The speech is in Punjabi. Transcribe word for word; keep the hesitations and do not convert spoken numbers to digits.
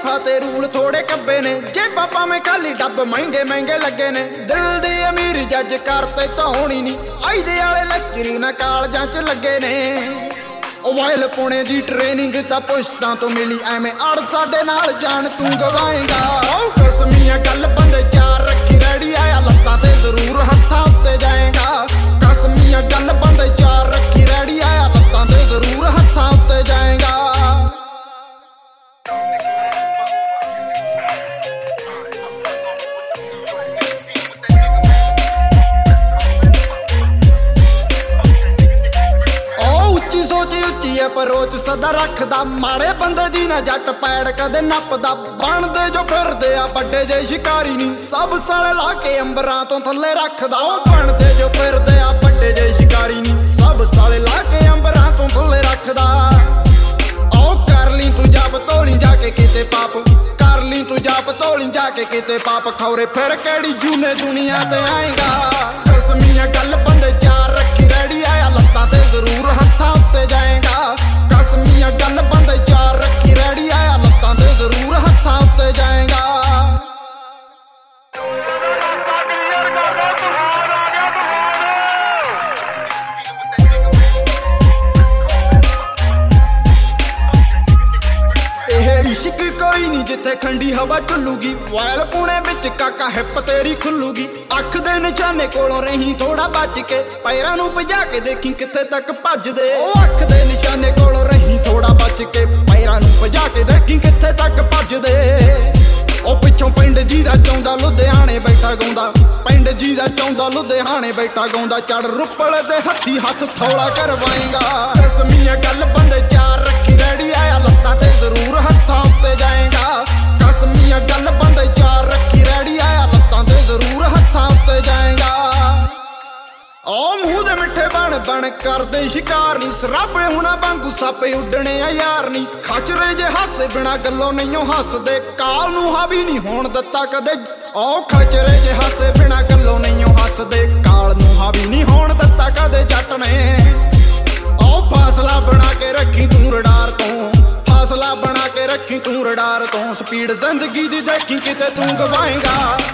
ਦਫਾ ਤੇ ਰੂਲ ਥੋੜੇ ਕੱਬੇ ਨੇ, ਜੇਬਾਂ ਭਾਵੇਂ ਖਾਲੀ ਡੱਬ ਮਹਿੰਗੇ ਮਹਿੰਗੇ ਲੱਗੇ ਨੇ। ਦਿਲ ਦੀ ਅਮੀਰ ਜੱਜ ਕਰਤੇ ਤਾਂ ਹੋਣੀ ਨੀ, ਆਈਦੇ ਵਾਲੇ ਲੱਚਰੀ ਨਾ ਕਾਲਜਾਂ ਚ ਲੱਗੇ ਨੇ। ਉਹ ਵਾਇਲ ਪੁਣੇ ਦੀ ਟ੍ਰੇਨਿੰਗ ਤਾਂ ਪੁਸ਼ਤਾਂ ਤੋਂ ਮਿਲੀ, ਐਵੇਂ ਅੜ ਸਾਡੇ ਨਾਲ ਜਾਣ ਤੂੰ ਗਵਾਏਂਗਾ। ਉਹ ਕਸਮੀਆਂ ਗੱਲ ਬੰਦੇ ਚਾਰ ਰੱਖੀ ਰੈਡੀ ਆਇਆ, ਲੱਤਾਂ ਤੇ ਜ਼ਰੂਰ ਹੱਥਾਂ ਉੱਤੇ ਜਾਏਗਾ। ਕਸਮੀਆਂ ਗੱਲ ਬੰਦੇ ਚਾਰ ਰੱਖੀ ਰੈਡੀ ਆਇਆ, ਲੱਤਾਂ ਤੇ ਜ਼ਰੂਰ ਹੱਥਾਂ ਉੱਤੇ ਜਾਏਗਾ। ਪਰੋਚ ਸਦਾ ਰੱਖਦਾ, ਮਾੜੇ ਬੰਦੇ ਦੀ ਨਾ ਜੱਟ ਪੈੜ ਕਦੇ ਨੱਪਦਾ। ਬਣਦੇ ਜੋ ਫਿਰਦੇ ਆ ਵੱਡੇ ਜੇ ਸ਼ਿਕਾਰੀ ਨੀ, ਸਭ ਸਾਲੇ ਲਾ ਕੇ ਅੰਬਰਾਂ ਤੋਂ ਥੱਲੇ ਰੱਖਦਾ। ਉਹ ਬਣਦੇ ਜੋ ਫਿਰਦੇ ਆ ਵੱਡੇ ਜੇ ਸ਼ਿਕਾਰੀ ਨੀ, ਸਭ ਸਾਲੇ ਲਾ ਕੇ ਅੰਬਰਾਂ ਤੋਂ ਥੱਲੇ ਰੱਖਦਾ। ਉਹ ਕਰ ਲਈ ਤੂੰ ਜਪ ਧੋਲੀ ਜਾ ਕੇ ਕਿਤੇ ਪਾਪ, ਕਰ ਲਈ ਤੂੰ ਜਪ ਧੋਲੀ ਜਾ ਕੇ ਕਿਤੇ ਪਾਪ। ਖੌਰੇ ਫਿਰ ਕਿਹੜੀ ਜੂਨੇ ਦੁਨੀਆ ਤੇ ਆਏਗਾ। ਕਸਮੀਆਂ ਗੱਲ ਬੰਦੇ ਚਾਰ ਰੱਖੀ ਰੈਡੀ ਆਇਆ, ਲੱਤਾਂ ਤੇ ਜ਼ਰੂਰ ਹੱਥਾਂ ਉੱਤੇ ਜਾਏਗਾ। ਕਸਮੀਆਂ ਗੱਲ ਬੰਦੇ ਚਾਰ ਰੱਖੀ ਰੈਡੀ ਆਇਆ, ਲੱਤਾਂ ਤੇ ਜ਼ਰੂਰ ਹੱਥਾਂ ਉੱਤੇ ਜਾਏਗਾ। ਇਹ ਇਸ਼ਕ ਕੋਈ ਨਹੀਂ ਜਿੱਥੇ ਠੰਡੀ ਹਵਾ ਚੱਲੂਗੀ, ਵਾਇਲ ਪੁਣੇ ਵਿੱਚ ਕਾਕਾ ਹਿੱਪ ਤੇਰੀ ਖੁੱਲੂਗੀ। ਅੱਖ ਦੇ ਨਿਸ਼ਾਨੇ ਕੋਲੋਂ ਰਹੀ ਥੋੜਾ ਬਚ ਕੇ, ਪੈਰਾਂ ਨੂੰ ਭਜਾ ਕੇ ਦੇਖੀ ਕਿੱਥੇ ਤੱਕ ਭੱਜਦੇ। ਉਹ ਅੱਖ ਦੇ ਨਿਸ਼ਾਨੇ ਕੋਲੋਂ ਰਹੀ ਥੋੜਾ ਬਚ ਕੇ, ਪੈਰਾਂ ਨੂੰ ਭਜਾ ਕੇ ਦੇਖੀ ਕਿੱਥੇ ਤੱਕ ਭੱਜਦੇ। ਉਹ ਪਿੱਛੋਂ ਪਿੰਡ ਜੀ ਦਾ ਚਾਹੁੰਦਾ ਲੁਧਿਆਣੇ ਬੈਠਾ ਗਾਉਂਦਾ, ਪਿੰਡ ਜੀ ਦਾ ਚਾਹੁੰਦਾ ਲੁਧਿਆਣੇ ਬੈਠਾ ਗਾਉਂਦਾ। ਚੜ ਰੁੱਪਲ ਦੇ ਹੱਥੀ ਹੱਥ ਥੋੜਾ ਕਰਵਾਏਗਾ। ਕਸਮੀਆਂ ਗੱਲ ਬੰਦੇ ਚਾਰ ਰੱਖੀ ਰੈਡੀ ਆਇਆ, ਲੱਤਾਂ ਤੇ ਜ਼ਰੂਰ ਹੱਥਾਂ ਉੱਤੇ ਜਾਏਗਾ। ਕਸਮੀਆਂ ਗੱਲ ਬੰਦੇ ਚਾਰ ਰੱਖੀ ਰੈਡੀ ਆਇਆ, ਲੱਤਾਂ ਤੇ ਜ਼ਰੂਰ ਹੱਥਾਂ ਉੱਤੇ ਜਾਏਗਾ। ਉਹ ਮੂੰਹ ਦੇ ਮਿੱਠੇ ਬਣ ਬਣ ਕਰਦੇ ਸ਼ਿਕਾਰ ਨੀ, ਸਰਾਬੇ ਹੁਣਾ ਵਾਂਗੂ ਸਾਪੇ ਉੱਡਣੇ ਆ ਯਾਰ ਨੀ। ਖਚਰੇ ਜੇ ਹਾਸੇ ਬਿਨਾ ਗੱਲੋਂ ਨਹੀਂਓ ਹੱਸਦੇ, ਕਾਲ ਨੂੰ ਹਾਵੀ ਨਹੀਂ ਹੋਣ ਦਿੱਤਾ ਕਦੇ। ਉਹ ਖਚਰੇ ਜੇ ਹਾਸੇ ਬਿਨਾ ਗੱਲੋਂ ਨਹੀਂਓ ਹੱਸਦੇ, ਕਾਲ ਨੂੰ ਹਾਵੀ ਨਹੀਂ ਹੋਣ ਦਿੱਤਾ ਕਦੇ ਜੱਟ ਨੇ। ਉਹ ਫਾਸਲਾ ਬਣਾ ਕੇ ਰੱਖੀ ਤੂੰ ਰਡਾਰ ਤੋਂ, ਫਾਸਲਾ ਬਣਾ ਕੇ ਰੱਖੀ ਤੂੰ ਰਡਾਰ ਤੋਂ। ਸਪੀਡ ਜ਼ਿੰਦਗੀ ਦੀ ਦੇਖੀ ਕਿਤੇ ਤੂੰ ਗਵਾਏਗਾ।